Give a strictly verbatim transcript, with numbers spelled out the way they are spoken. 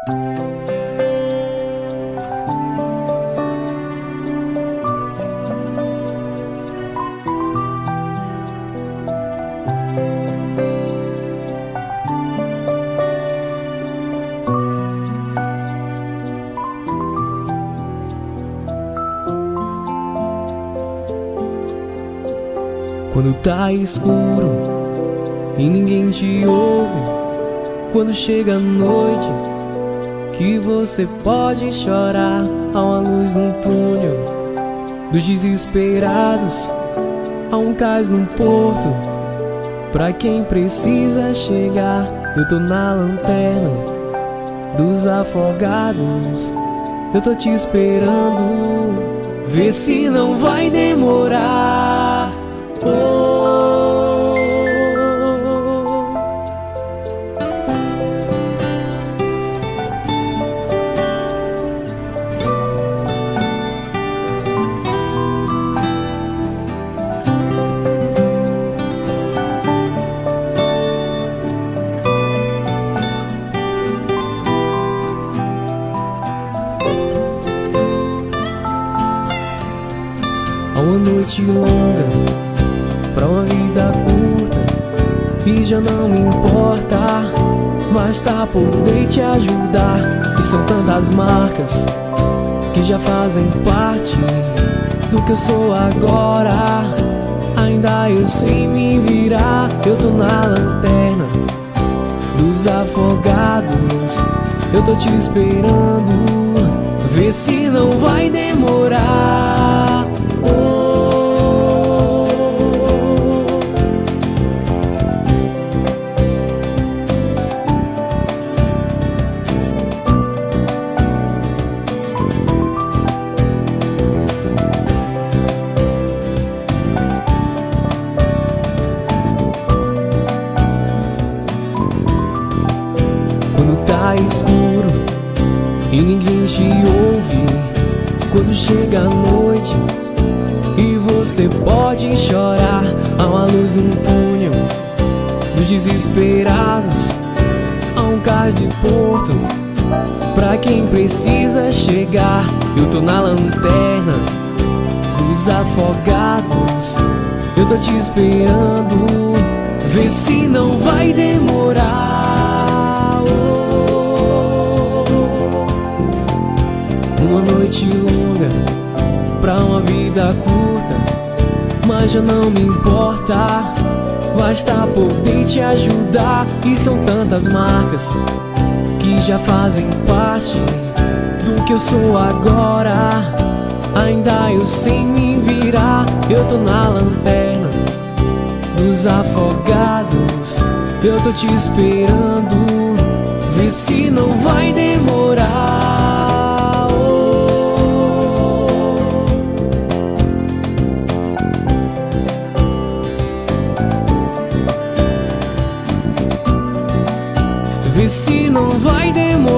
Quando tá escuro e ninguém te ouve, quando chega a noite que você pode chorar, há uma luz num túnel dos desesperados, há um cais num porto pra quem precisa chegar. Eu tô na lanterna dos afogados, eu tô te esperando, vê se não vai demorar. Oh, há uma noite longa pra uma vida curta e já não me importa, mas tá poder te ajudar. E são tantas marcas que já fazem parte do que eu sou agora. Ainda eu sei me virar, eu tô na lanterna dos afogados, eu tô te esperando, vê se não vai demorar. Oh, tá escuro e ninguém te ouve, quando chega a noite e você pode chorar, há uma luz num túnel dos desesperados, há um cais de porto pra quem precisa chegar. Eu tô na lanterna dos afogados, eu tô te esperando, vê se não vai demorar. Uma noite longa pra uma vida curta, mas já não me importa, basta poder te ajudar. E são tantas marcas que já fazem parte do que eu sou agora. Ainda eu sei me virar, eu tô na lanterna dos afogados, eu tô te esperando, vê se não vai demorar. Vê se não vai demorar.